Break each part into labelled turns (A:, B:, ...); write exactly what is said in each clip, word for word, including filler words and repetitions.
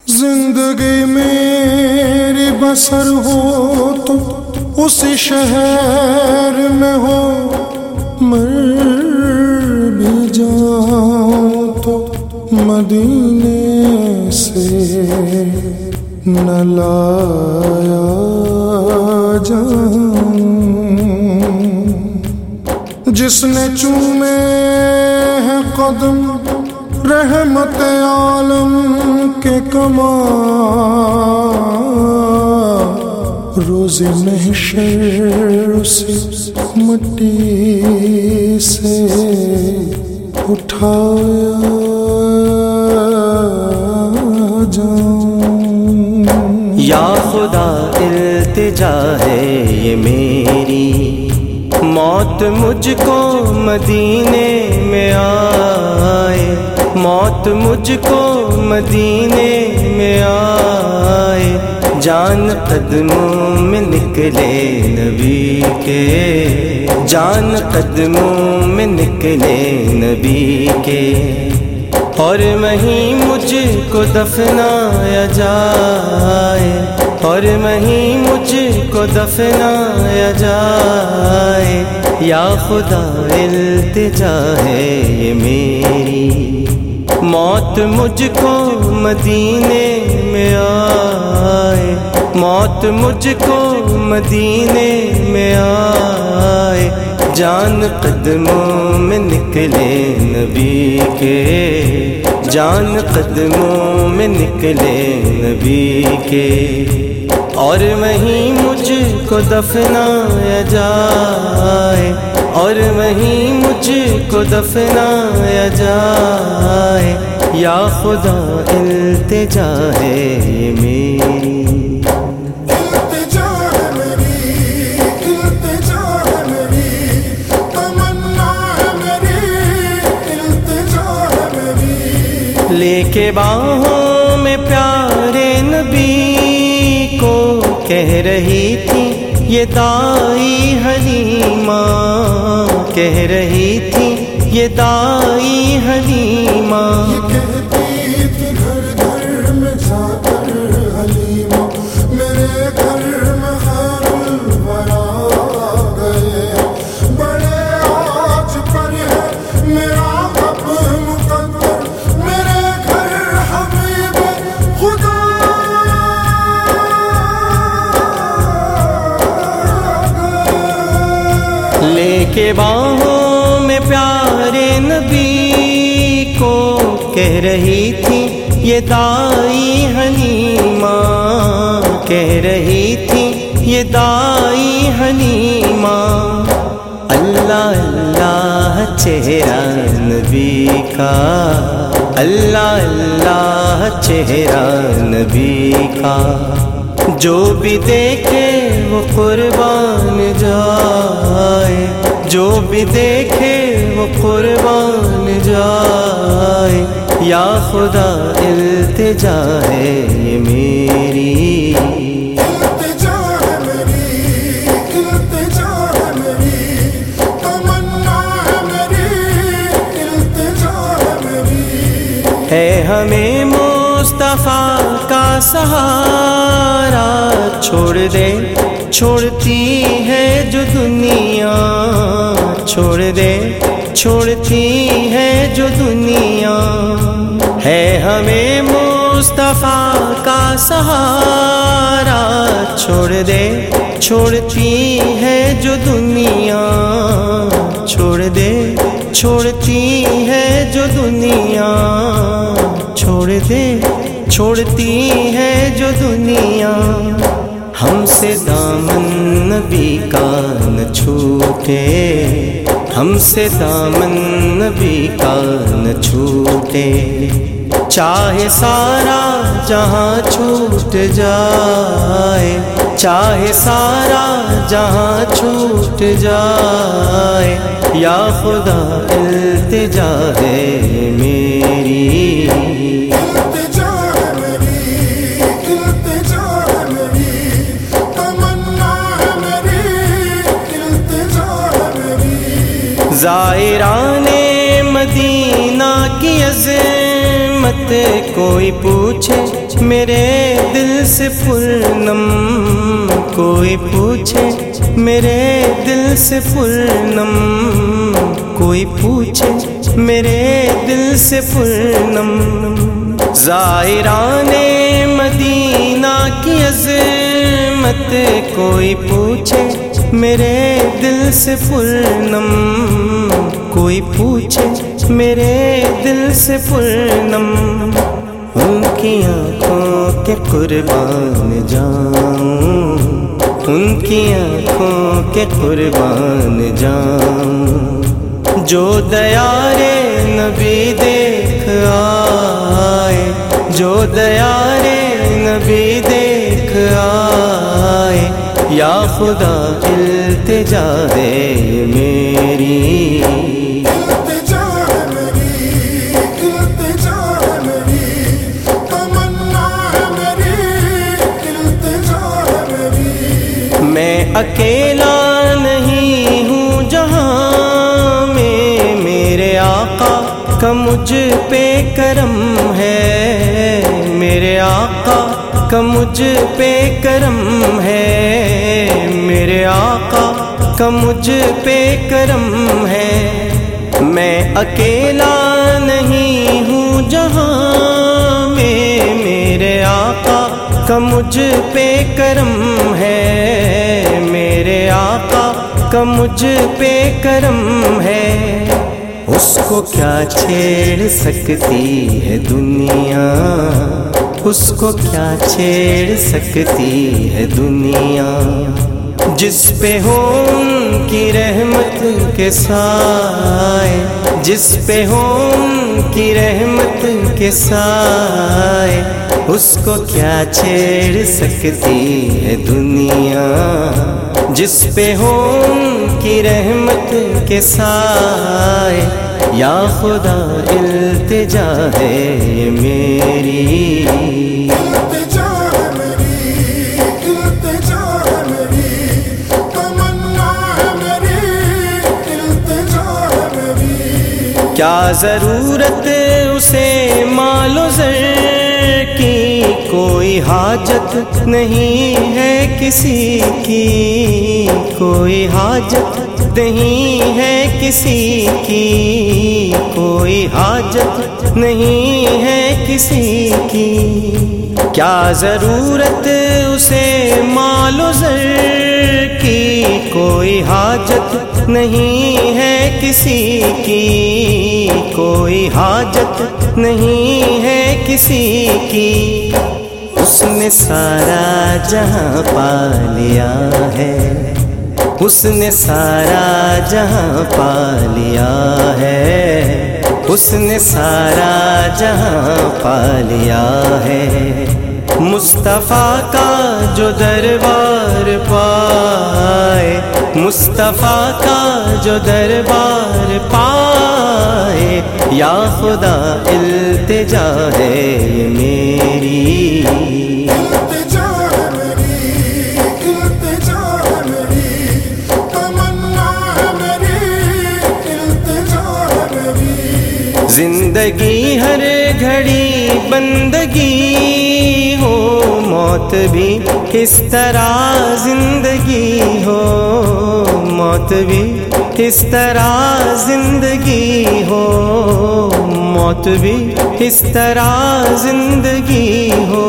A: زندگی میری بسر ہو تو اسی شہر میں ہو، مر بھی جاؤں تو مدینے سے نہ لایا جاؤں۔ جس نے چومے ہیں قدم رحمت عالم کے کما، روز محشر اسے مٹی سے اٹھایا جاؤں۔
B: یا خدا التجا ہے یہ میری، موت مجھ کو مدینے میں آئے، موت مجھ کو مدینے میں آئے، جان قدموں میں نکلے نبی کے، جان قدموں میں نکلے نبی کے، اور وہیں مجھ کو دفنایا جائے، اور وہیں مجھ کو دفنایا جائے۔ یا خدا التجا ہے یہ میری، موت مجھ کو مدینے میں آئے، موت مجھ کو مدینے میں آئے، جان قدموں میں نکلے نبی کے، جان قدموں میں نکلے نبی کے، اور وہیں مجھ کو دفنایا جائے، اور وہیں مجھ کو دفنایا جائے۔ یا خدا التجا ہے یہ میری، لے کے باہوں میں پیارے نبی کو کہہ رہی تھی یہ دائی حلیمہ، کہہ رہی تھی یہ دائی حلیمہ،
A: کہتی تھی گھر گھر میں جا کر حلیمہ، میرے گھر میں خیر الورا گئے، بڑے آج پر ہے میرا کب مقدر، میرے گھر حبیب خدا گئے۔
B: لے کے باہوں میں پیارے نبی کو کہہ رہی تھی یہ دائی حلیمہ، کہہ رہی تھی یہ دائی حلیمہ، اللہ اللہ چہرہ نبی کا، اللہ اللہ چہرہ نبی کا، جو بھی دیکھے وہ قربان جائے، جو بھی دیکھے وہ قربان جائے۔ یا خدا التجا ہے یہ میری،
A: التجا ہے میری، التجا ہے میری، تمنا ہے میری، التجا ہے میری،
B: ہے ہمیں مصطفیٰ کا سہارا، چھوڑ دے چھوڑتی ہے جو دنیا، چھوڑ دے چھوڑتی ہے جو دنیا، ہے ہمیں مصطفیٰ کا سہارا، چھوڑ دے چھوڑتی ہے جو دنیا، چھوڑ دے چھوڑتی ہے جو دنیا، چھوڑ دے چھوڑتی ہے جو دنیا۔ ہم سے دامن نبی کا نہ چھوٹے، ہم سے دامن نبی کا نہ چھوٹے، چاہے سارا جہاں چھوٹ جائے، چاہے سارا جہاں چھوٹ جائے۔ یا خدا التجا ہے میری،
A: التجا ہے میری، التجا ہے میری، تمنا ہے میری، التجا ہے میری،
B: زائران مدینہ کی عظمت مت کوئی پوچھے میرے دل سے پرنم، کوئی پوچھے میرے دل سے پرنم، کوئی پوچھے میرے دل سے پرنم۔ زائران مدینہ کی عظمت کوئی پوچھے میرے دل سے پرنم، کوئی پوچھے میرے دل سے پرنم۔ ان کی آنکھوں کے قربان جاؤں، ان کی آنکھوں کے قربان جاؤں، جو دیار نبی دیکھ آئے، جو دیار نبی دیکھ آئے، یا خدا التجا ہے میری،
A: التجا ہے میری، التجا ہے میری، تمنا ہے میری، التجا ہے میری۔
B: میں اکیلا نہیں ہوں جہاں میں، میرے آقا کا مجھ پہ کرم ہے، میرے آقا کا مجھ پہ کرم ہے، میرے آقا کا مجھ پہ کرم ہے۔ میں اکیلا نہیں ہوں جہاں میں، میرے آقا کا مجھ پہ کرم ہے، میرے آقا کا مجھ پہ کرم ہے۔ اس کو کیا چھیڑ سکتی ہے دنیا، اس کو کیا چھیڑ سکتی ہے دنیا، جس پہ ہو ان کی رحمت کے سائے، جس پہ ہو ان کی رحمت کے سائے، اس کو کیا چھیڑ سکتی ہے دنیا، جس پہ ہو ان کی رحمت کے سائے، یا خدا التجا ہے میری،
A: التجا ہے میری، التجا ہے میری، تمنا ہے میری، التجا ہے میری۔
B: کیا ضرورت اسے مال و زر کی، کوئی حاجت نہیں ہے کسی کی، کوئی حاجت نہیں ہے کسی کی، کوئی حاجت نہیں ہے کسی کی۔ کیا ضرورت اسے مال و زر کی، کوئی حاجت نہیں ہے کسی کی، کوئی حاجت نہیں ہے کسی کی۔ اس نے سارا جہاں پا لیا ہے، اس نے سارا جہاں پا لیا ہے، اس نے سارا جہاں پا لیا ہے۔ مصطفیٰ کا جو دربار پائے، مصطفیٰ کا جو دربار پائے، یا خدا التجا ہے میری،
A: التجا ہے میری، التجا ہے میری، تمنا ہے میری، التجا ہے میری۔
B: زندگی ہر گھڑی بندگی ہو، موت بھی اس طرح زندگی ہو، موت بھی اس طرح زندگی ہو، موت بھی اس طرح زندگی ہو۔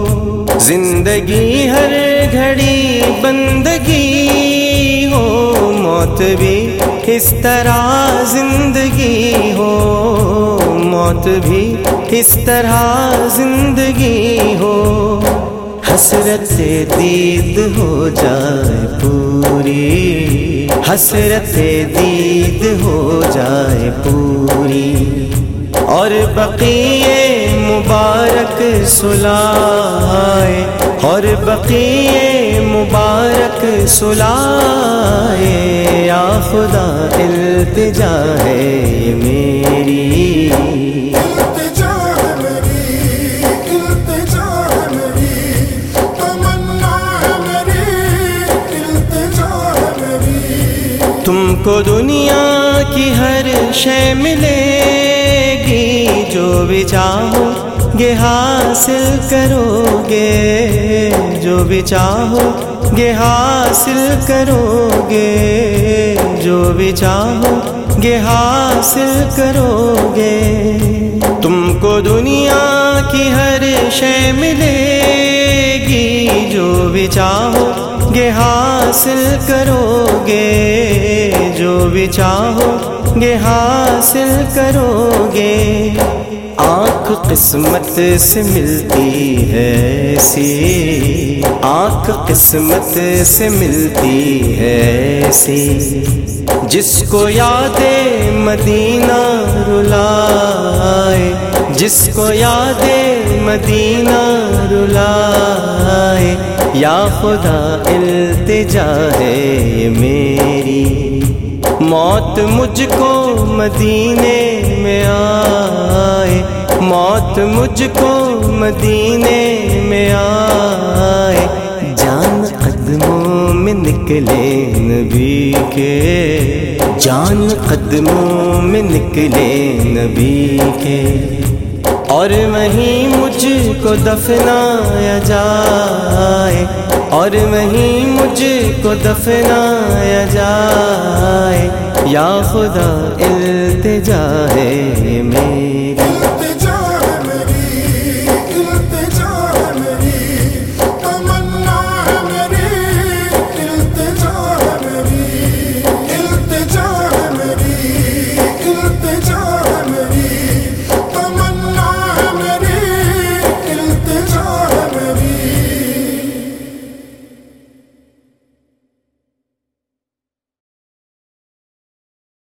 B: زندگی ہر گھڑی بندگی ہو، موت بھی اس طرح زندگی ہو، موت بھی اس طرح زندگی ہو۔ حسرت دید ہو جائے پوری، حسرت دید ہو جائے پوری، اور بقیے مبارک سلائے، اور بقیے مبارک سلائے، یا خدا التجا ہے میری،
A: التجا ہے میری، التجا ہے میری، تمنا ہے میری، التجا ہے میری۔
B: تم کو دنیا کی ہر شے ملے گی، جو بھی چاہو گے حاصل کرو گے، جو بھی چاہو گے حاصل کرو گے، جو بھی چاہو گے حاصل کرو گے۔ تم کو دنیا کی ہر شے ملے گی، جو بھی چاہو گے حاصل کرو گے، جو بھی چاہو گے حاصل کرو گے۔ آنکھ قسمت سے ملتی ہے ایسی، آنکھ قسمت سے ملتی ہے ایسی، جس کو یاد مدینہ رلائے، جس کو یاد مدینہ رلائے۔ یا خدا التجا ہے یہ میری، موت مجھ کو مدینے میں آئے، موت مجھ کو مدینے میں آئے۔ جان قدموں میں نکلے نبی کے، جان قدموں میں نکلے نبی کے، اور وہیں مجھ کو دفنایا جائے، اور وہیں مجھ کو دفنایا جائے۔ یا خدا التجا ہے